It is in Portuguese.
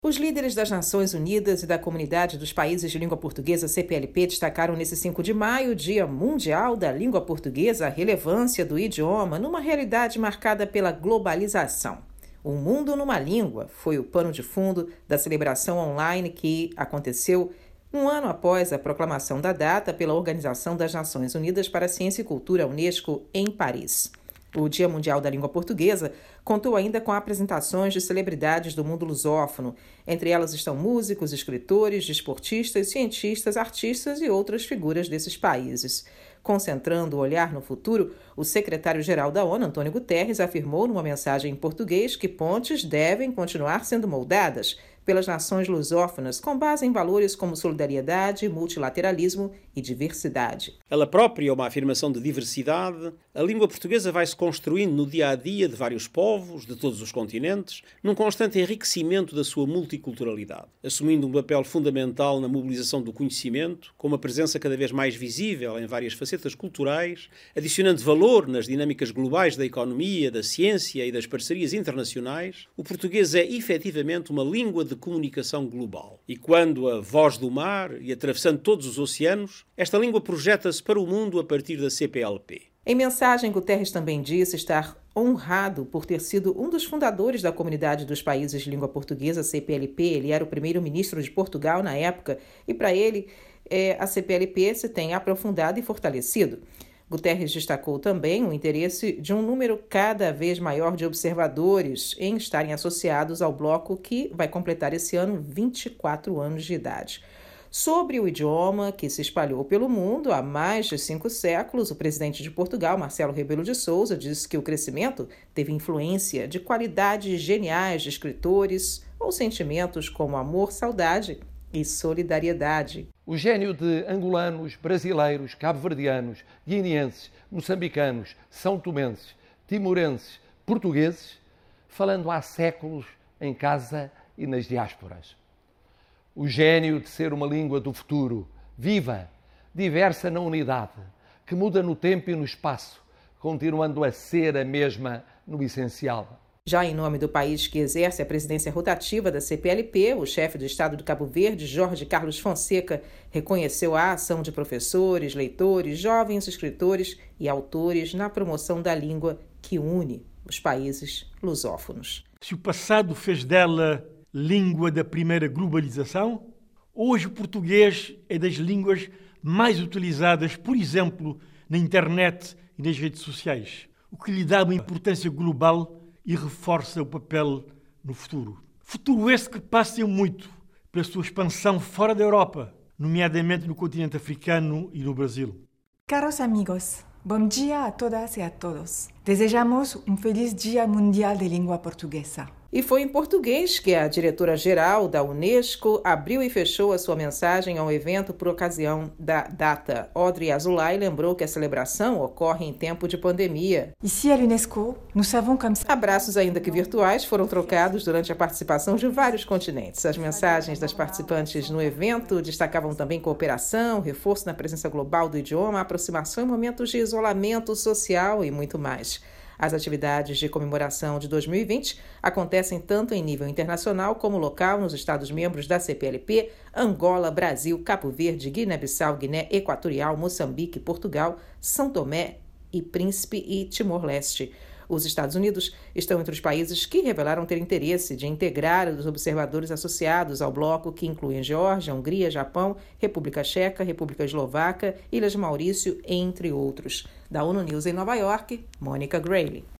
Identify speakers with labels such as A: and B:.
A: Os líderes das Nações Unidas e da Comunidade dos Países de Língua Portuguesa, CPLP, destacaram nesse 5 de maio, Dia Mundial da Língua Portuguesa, a relevância do idioma numa realidade marcada pela globalização. O Mundo numa Língua foi o pano de fundo da celebração online que aconteceu um ano após a proclamação da data pela Organização das Nações Unidas para a Ciência e Cultura, Unesco, em Paris. O Dia Mundial da Língua Portuguesa contou ainda com apresentações de celebridades do mundo lusófono. Entre elas estão músicos, escritores, desportistas, cientistas, artistas e outras figuras desses países. Concentrando o olhar no futuro, o secretário-geral da ONU, Antônio Guterres, afirmou numa mensagem em português que pontes devem continuar sendo moldadas pelas nações lusófonas com base em valores como solidariedade, multilateralismo e diversidade.
B: Ela própria é uma afirmação de diversidade. A língua portuguesa vai se construindo no dia-a-dia de vários povos, de todos os continentes, num constante enriquecimento da sua multiculturalidade, assumindo um papel fundamental na mobilização do conhecimento, com uma presença cada vez mais visível em várias facetas culturais, adicionando valor nas dinâmicas globais da economia, da ciência e das parcerias internacionais. O português é efetivamente uma língua de comunicação global. E quando a voz do mar e atravessando todos os oceanos, esta língua projeta-se para o mundo a partir da CPLP.
A: Em mensagem, Guterres também disse estar honrado por ter sido um dos fundadores da Comunidade dos Países de Língua Portuguesa, CPLP. Ele era o primeiro-ministro de Portugal na época e, para ele, a CPLP se tem aprofundado e fortalecido. Guterres destacou também o interesse de um número cada vez maior de observadores em estarem associados ao bloco que vai completar esse ano 24 anos de idade. Sobre o idioma que se espalhou pelo mundo há mais de 5 séculos, o presidente de Portugal, Marcelo Rebelo de Sousa, disse que o crescimento teve influência de qualidades geniais de escritores ou sentimentos como amor, saudade e solidariedade.
C: O gênio de angolanos, brasileiros, cabo-verdianos, guineenses, moçambicanos, são-tomenses, timorenses, portugueses, falando há séculos em casa e nas diásporas. O gênio de ser uma língua do futuro, viva, diversa na unidade, que muda no tempo e no espaço, continuando a ser a mesma no essencial.
A: Já em nome do país que exerce a presidência rotativa da CPLP, o chefe do Estado de Cabo Verde, Jorge Carlos Fonseca, reconheceu a ação de professores, leitores, jovens escritores e autores na promoção da língua que une os países lusófonos.
D: Se o passado fez dela língua da primeira globalização, hoje o português é das línguas mais utilizadas, por exemplo, na internet e nas redes sociais, o que lhe dá uma importância global e reforça o papel no futuro. Futuro esse que passa muito pela sua expansão fora da Europa, nomeadamente no continente africano e no Brasil.
E: Caros amigos, bom dia a todas e a todos. Desejamos um feliz Dia Mundial de Língua Portuguesa.
A: E foi em português que a diretora-geral da Unesco abriu e fechou a sua mensagem ao evento por ocasião da data. Audrey Azoulay lembrou que a celebração ocorre em tempo de pandemia.
E: Ici à l'UNESCO, nous savons comme ça.
A: Abraços, ainda que virtuais, foram trocados durante a participação de vários continentes. As mensagens das participantes no evento destacavam também cooperação, reforço na presença global do idioma, aproximação em momentos de isolamento social e muito mais. As atividades de comemoração de 2020 acontecem tanto em nível internacional como local nos Estados-membros da CPLP, Angola, Brasil, Cabo Verde, Guiné-Bissau, Guiné Equatorial, Moçambique, Portugal, São Tomé e Príncipe e Timor-Leste. Os Estados Unidos estão entre os países que revelaram ter interesse de integrar os observadores associados ao bloco, que incluem Geórgia, Hungria, Japão, República Tcheca, República Eslovaca, Ilhas de Maurício, entre outros. Da ONU News em Nova York, Mônica Grayle.